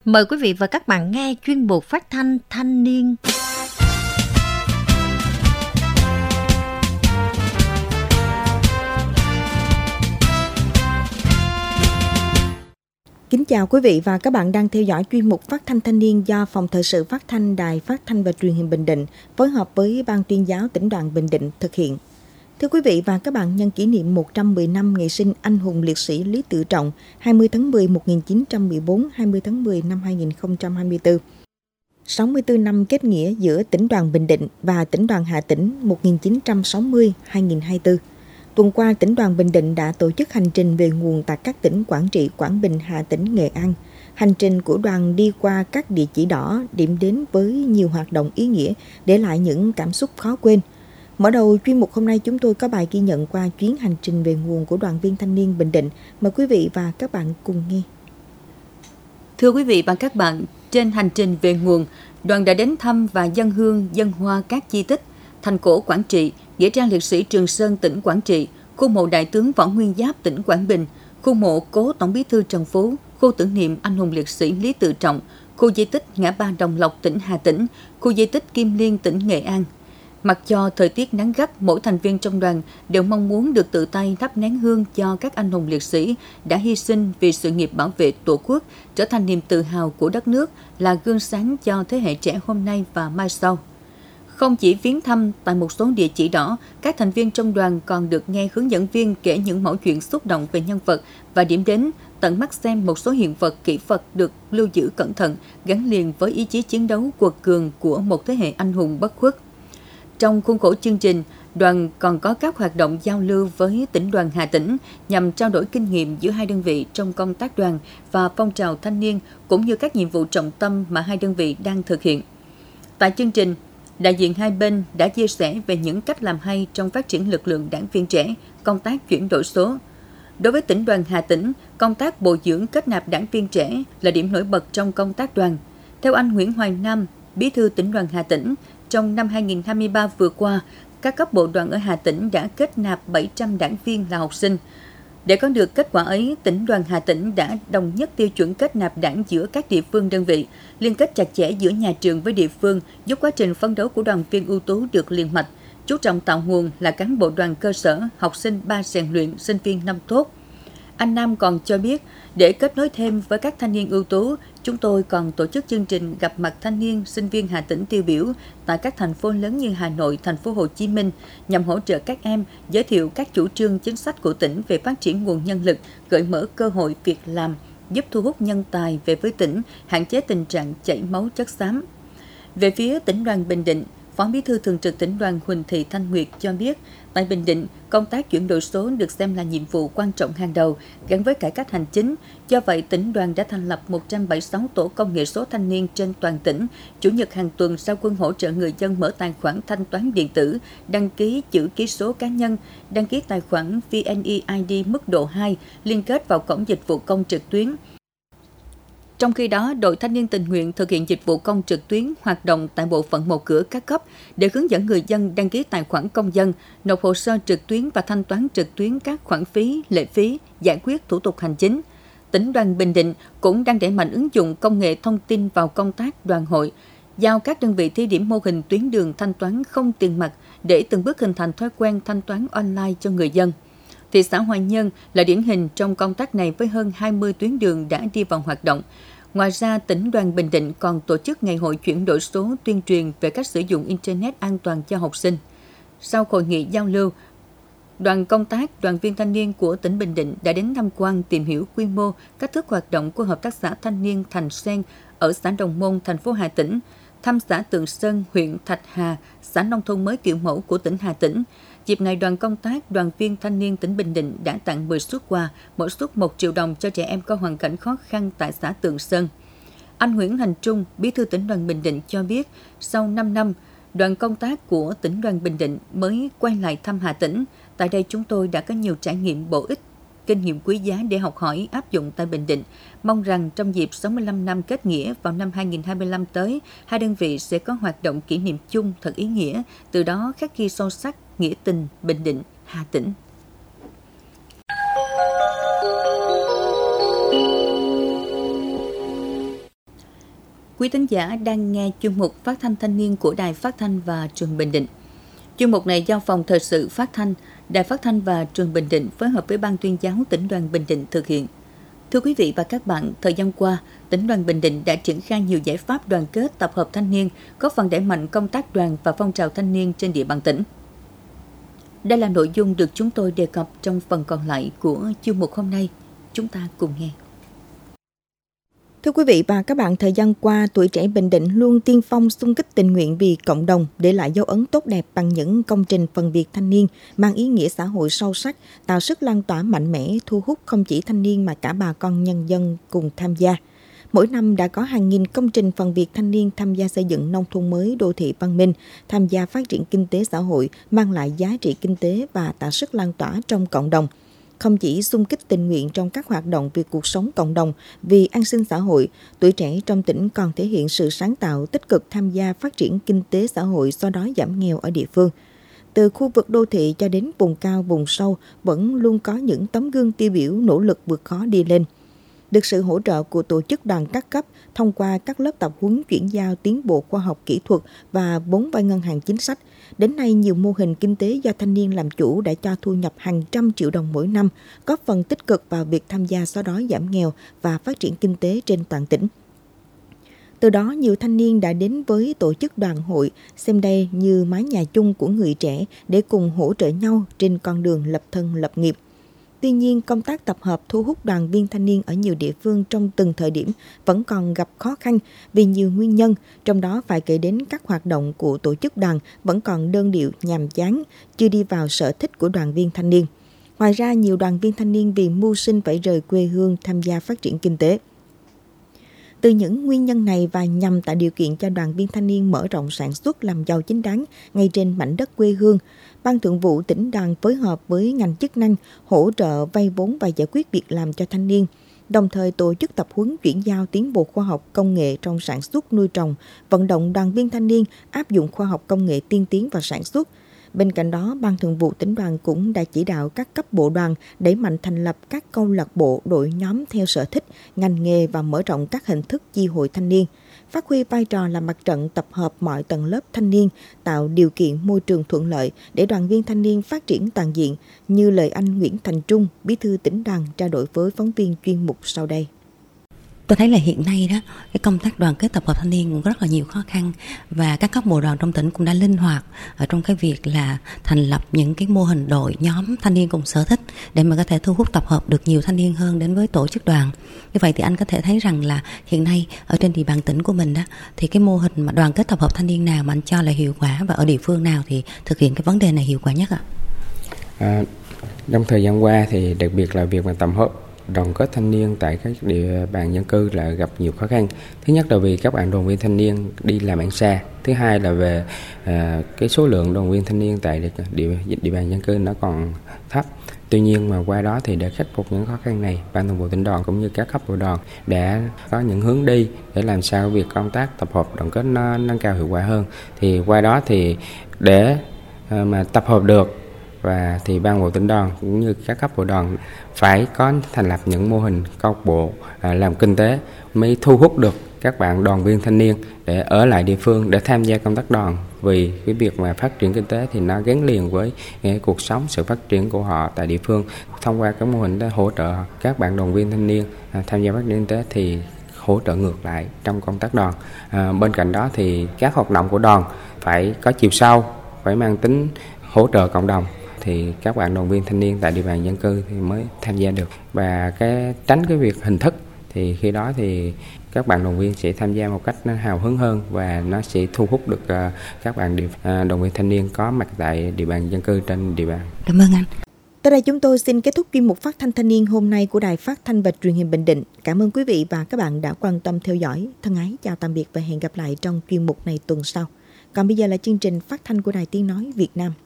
Mời quý vị và các bạn nghe chuyên mục phát thanh thanh niên. Kính chào quý vị và các bạn đang theo dõi chuyên mục phát thanh thanh niên do Phòng Thời sự Phát thanh Đài Phát thanh và Truyền hình Bình Định phối hợp với Ban Tuyên giáo Tỉnh đoàn Bình Định thực hiện. Thưa quý vị và các bạn, nhân kỷ niệm 110 năm ngày sinh anh hùng liệt sĩ Lý Tự Trọng 20 tháng 10 1914, 20 tháng 10 năm 2024. 64 năm kết nghĩa giữa Tỉnh đoàn Bình Định và Tỉnh đoàn Hà Tĩnh 1960-2024. Tuần qua, Tỉnh đoàn Bình Định đã tổ chức hành trình về nguồn tại các tỉnh Quảng Trị, Quảng Bình, Hà Tĩnh, Nghệ An. Hành trình của đoàn đi qua các địa chỉ đỏ, điểm đến với nhiều hoạt động ý nghĩa, để lại những cảm xúc khó quên. Mở đầu chuyên mục hôm nay, chúng tôi có bài ghi nhận qua chuyến hành trình về nguồn của đoàn viên thanh niên Bình Định. Mời quý vị và các bạn cùng nghe. Thưa quý vị và các bạn, trên hành trình về nguồn, đoàn đã đến thăm và dâng hương, dâng hoa các di tích, thành cổ Quảng Trị, nghĩa trang liệt sĩ Trường Sơn tỉnh Quảng Trị, khu mộ Đại tướng Võ Nguyên Giáp tỉnh Quảng Bình, khu mộ cố Tổng bí thư Trần Phú, khu tưởng niệm anh hùng liệt sĩ Lý Tự Trọng, khu di tích ngã ba Đồng Lộc tỉnh Hà Tĩnh, khu di tích Kim Liên tỉnh Nghệ An. Mặc cho thời tiết nắng gắt, mỗi thành viên trong đoàn đều mong muốn được tự tay thắp nén hương cho các anh hùng liệt sĩ đã hy sinh vì sự nghiệp bảo vệ Tổ quốc, trở thành niềm tự hào của đất nước, là gương sáng cho thế hệ trẻ hôm nay và mai sau. Không chỉ viếng thăm tại một số địa chỉ đỏ, các thành viên trong đoàn còn được nghe hướng dẫn viên kể những mẩu chuyện xúc động về nhân vật và điểm đến, tận mắt xem một số hiện vật kỷ vật được lưu giữ cẩn thận, gắn liền với ý chí chiến đấu quật cường của một thế hệ anh hùng bất khuất. Trong khuôn khổ chương trình, đoàn còn có các hoạt động giao lưu với tỉnh đoàn Hà Tĩnh nhằm trao đổi kinh nghiệm giữa hai đơn vị trong công tác đoàn và phong trào thanh niên, cũng như các nhiệm vụ trọng tâm mà hai đơn vị đang thực hiện. Tại chương trình, đại diện hai bên đã chia sẻ về những cách làm hay trong phát triển lực lượng đảng viên trẻ, công tác chuyển đổi số. Đối với tỉnh đoàn Hà Tĩnh, công tác bồi dưỡng kết nạp đảng viên trẻ là điểm nổi bật trong công tác đoàn. Theo anh Nguyễn Hoài Nam, Bí thư tỉnh đoàn Hà Tĩnh, trong năm 2023 vừa qua, các cấp bộ đoàn ở Hà Tĩnh đã kết nạp 700 đảng viên là học sinh. Để có được kết quả ấy, tỉnh đoàn Hà Tĩnh đã đồng nhất tiêu chuẩn kết nạp đảng giữa các địa phương đơn vị, liên kết chặt chẽ giữa nhà trường với địa phương, giúp quá trình phấn đấu của đoàn viên ưu tú được liền mạch, chú trọng tạo nguồn là cán bộ đoàn cơ sở, học sinh 3 rèn luyện, sinh viên 5 tốt. Anh Nam còn cho biết, để kết nối thêm với các thanh niên ưu tú, chúng tôi còn tổ chức chương trình gặp mặt thanh niên, sinh viên Hà Tĩnh tiêu biểu tại các thành phố lớn như Hà Nội, thành phố Hồ Chí Minh, nhằm hỗ trợ các em, giới thiệu các chủ trương chính sách của tỉnh về phát triển nguồn nhân lực, gợi mở cơ hội việc làm, giúp thu hút nhân tài về với tỉnh, hạn chế tình trạng chảy máu chất xám. Về phía tỉnh đoàn Bình Định, Phó Bí thư Thường trực Tỉnh đoàn Huỳnh Thị Thanh Nguyệt cho biết, tại Bình Định, công tác chuyển đổi số được xem là nhiệm vụ quan trọng hàng đầu gắn với cải cách hành chính. Do vậy, tỉnh đoàn đã thành lập 176 tổ công nghệ số thanh niên trên toàn tỉnh. Chủ nhật hàng tuần ra quân hỗ trợ người dân mở tài khoản thanh toán điện tử, đăng ký chữ ký số cá nhân, đăng ký tài khoản VNeID mức độ 2, liên kết vào cổng dịch vụ công trực tuyến. Trong khi đó, đội thanh niên tình nguyện thực hiện dịch vụ công trực tuyến hoạt động tại bộ phận một cửa các cấp để hướng dẫn người dân đăng ký tài khoản công dân, nộp hồ sơ trực tuyến và thanh toán trực tuyến các khoản phí, lệ phí, giải quyết thủ tục hành chính. Tỉnh đoàn Bình Định cũng đang đẩy mạnh ứng dụng công nghệ thông tin vào công tác đoàn hội, giao các đơn vị thí điểm mô hình tuyến đường thanh toán không tiền mặt để từng bước hình thành thói quen thanh toán online cho người dân. Thị xã Hoài Nhơn là điển hình trong công tác này với hơn 20 tuyến đường đã đi vào hoạt động. Ngoài ra, tỉnh đoàn Bình Định còn tổ chức ngày hội chuyển đổi số tuyên truyền về cách sử dụng Internet an toàn cho học sinh. Sau hội nghị giao lưu, đoàn công tác, đoàn viên thanh niên của tỉnh Bình Định đã đến tham quan tìm hiểu quy mô, cách thức hoạt động của Hợp tác xã Thanh niên Thành Sen ở xã Đồng Môn, thành phố Hà Tĩnh, thăm xã Tượng Sơn, huyện Thạch Hà, xã nông thôn mới kiểu mẫu của tỉnh Hà Tĩnh. Dịp này, đoàn công tác, đoàn viên thanh niên tỉnh Bình Định đã tặng 10 suất quà, mỗi suất 1 triệu đồng cho trẻ em có hoàn cảnh khó khăn tại xã Tượng Sơn. Anh Nguyễn Thành Trung, Bí thư tỉnh đoàn Bình Định cho biết, sau 5 năm, đoàn công tác của tỉnh đoàn Bình Định mới quay lại thăm Hà Tĩnh. Tại đây chúng tôi đã có nhiều trải nghiệm bổ ích, kinh nghiệm quý giá để học hỏi áp dụng tại Bình Định. Mong rằng trong dịp 65 năm kết nghĩa vào năm 2025 tới, hai đơn vị sẽ có hoạt động kỷ niệm chung thật ý nghĩa, từ đó khắc ghi sâu sắc nghĩa tình Bình Định, Hà Tĩnh. Quý thính giả đang nghe chuyên mục Phát thanh thanh niên của Đài Phát thanh và Truyền hình Bình Định. Chuyên mục này do Phòng Thời sự Phát thanh, Đài Phát thanh và Truyền hình Bình Định phối hợp với Ban Tuyên giáo Tỉnh đoàn Bình Định thực hiện. Thưa quý vị và các bạn, thời gian qua, Tỉnh đoàn Bình Định đã triển khai nhiều giải pháp đoàn kết tập hợp thanh niên, góp phần đẩy mạnh công tác đoàn và phong trào thanh niên trên địa bàn tỉnh. Đây là nội dung được chúng tôi đề cập trong phần còn lại của chuyên mục hôm nay. Chúng ta cùng nghe. Thưa quý vị và các bạn, thời gian qua, tuổi trẻ Bình Định luôn tiên phong xung kích tình nguyện vì cộng đồng, để lại dấu ấn tốt đẹp bằng những công trình phần việc thanh niên mang ý nghĩa xã hội sâu sắc, tạo sức lan tỏa mạnh mẽ, thu hút không chỉ thanh niên mà cả bà con nhân dân cùng tham gia. Mỗi năm đã có hàng nghìn công trình phần việc thanh niên tham gia xây dựng nông thôn mới, đô thị văn minh, tham gia phát triển kinh tế xã hội, mang lại giá trị kinh tế và tạo sức lan tỏa trong cộng đồng. Không chỉ xung kích tình nguyện trong các hoạt động vì cuộc sống cộng đồng, vì an sinh xã hội, tuổi trẻ trong tỉnh còn thể hiện sự sáng tạo, tích cực tham gia phát triển kinh tế xã hội, xóa đói giảm nghèo ở địa phương. Từ khu vực đô thị cho đến vùng cao, vùng sâu, vẫn luôn có những tấm gương tiêu biểu nỗ lực vượt khó đi lên. Được sự hỗ trợ của tổ chức đoàn các cấp thông qua các lớp tập huấn chuyển giao tiến bộ khoa học kỹ thuật và vốn vay ngân hàng chính sách, đến nay nhiều mô hình kinh tế do thanh niên làm chủ đã cho thu nhập hàng trăm triệu đồng mỗi năm, góp phần tích cực vào việc tham gia xóa đói giảm nghèo và phát triển kinh tế trên toàn tỉnh. Từ đó, nhiều thanh niên đã đến với tổ chức đoàn hội, xem đây như mái nhà chung của người trẻ để cùng hỗ trợ nhau trên con đường lập thân lập nghiệp. Tuy nhiên, công tác tập hợp thu hút đoàn viên thanh niên ở nhiều địa phương trong từng thời điểm vẫn còn gặp khó khăn vì nhiều nguyên nhân, trong đó phải kể đến các hoạt động của tổ chức đoàn vẫn còn đơn điệu, nhàm chán, chưa đi vào sở thích của đoàn viên thanh niên. Ngoài ra, nhiều đoàn viên thanh niên vì mưu sinh phải rời quê hương tham gia phát triển kinh tế. Từ những nguyên nhân này và nhằm tạo điều kiện cho đoàn viên thanh niên mở rộng sản xuất làm giàu chính đáng ngay trên mảnh đất quê hương, Ban Thường vụ Tỉnh đoàn phối hợp với ngành chức năng hỗ trợ vay vốn và giải quyết việc làm cho thanh niên, đồng thời tổ chức tập huấn chuyển giao tiến bộ khoa học công nghệ trong sản xuất nuôi trồng, vận động đoàn viên thanh niên áp dụng khoa học công nghệ tiên tiến vào sản xuất. Bên cạnh đó, Ban Thường vụ Tỉnh đoàn cũng đã chỉ đạo các cấp bộ đoàn đẩy mạnh thành lập các câu lạc bộ, đội nhóm theo sở thích, ngành nghề và mở rộng các hình thức chi hội thanh niên, phát huy vai trò là mặt trận tập hợp mọi tầng lớp thanh niên, tạo điều kiện môi trường thuận lợi để đoàn viên thanh niên phát triển toàn diện, như lời anh Nguyễn Thành Trung, Bí thư Tỉnh đoàn trao đổi với phóng viên chuyên mục sau đây. Tôi thấy là hiện nay đó, cái công tác đoàn kết tập hợp thanh niên cũng rất là nhiều khó khăn, và các cấp bộ đoàn trong tỉnh cũng đã linh hoạt ở trong cái việc là thành lập những cái mô hình đội nhóm thanh niên cùng sở thích để mà có thể thu hút tập hợp được nhiều thanh niên hơn đến với tổ chức đoàn. Như vậy thì anh có thể thấy rằng là hiện nay ở trên địa bàn tỉnh của mình đó, thì cái mô hình mà đoàn kết tập hợp thanh niên nào mà anh cho là hiệu quả, và ở địa phương nào thì thực hiện cái vấn đề này hiệu quả nhất ạ? Trong thời gian qua thì đặc biệt là việc mà tập hợp đoàn kết thanh niên tại các địa bàn dân cư là gặp nhiều khó khăn. Thứ nhất là vì các bạn đoàn viên thanh niên đi làm ăn xa. Thứ hai là về cái số lượng đoàn viên thanh niên tại địa bàn dân cư nó còn thấp. Tuy nhiên mà qua đó thì để khắc phục những khó khăn này, Ban Thường vụ Tỉnh đoàn cũng như các cấp bộ đoàn đã có những hướng đi để làm sao việc công tác tập hợp đoàn kết nó nâng cao hiệu quả hơn. Thì qua đó thì để mà tập hợp được, và thì Ban Thường vụ Tỉnh đoàn cũng như các cấp bộ đoàn phải có thành lập những mô hình câu lạc bộ làm kinh tế mới thu hút được các bạn đoàn viên thanh niên để ở lại địa phương để tham gia công tác đoàn. Vì cái việc mà phát triển kinh tế thì nó gắn liền với cuộc sống, sự phát triển của họ tại địa phương. Thông qua các mô hình để hỗ trợ các bạn đoàn viên thanh niên tham gia phát triển kinh tế thì hỗ trợ ngược lại trong công tác đoàn. Bên cạnh đó thì các hoạt động của đoàn phải có chiều sâu, phải mang tính hỗ trợ cộng đồng, thì các bạn đoàn viên thanh niên tại địa bàn dân cư thì mới tham gia được. Và tránh cái việc hình thức, thì khi đó thì các bạn đoàn viên sẽ tham gia một cách nó hào hứng hơn, và nó sẽ thu hút được các bạn đoàn viên thanh niên có mặt tại địa bàn dân cư trên địa bàn. Cảm ơn anh. Tới đây chúng tôi xin kết thúc chuyên mục Phát thanh thanh niên hôm nay của Đài Phát thanh và Truyền hình Bình Định. Cảm ơn quý vị và các bạn đã quan tâm theo dõi. Thân ái chào tạm biệt và hẹn gặp lại trong chuyên mục này tuần sau. Còn bây giờ là chương trình phát thanh của Đài Tiếng nói Việt Nam.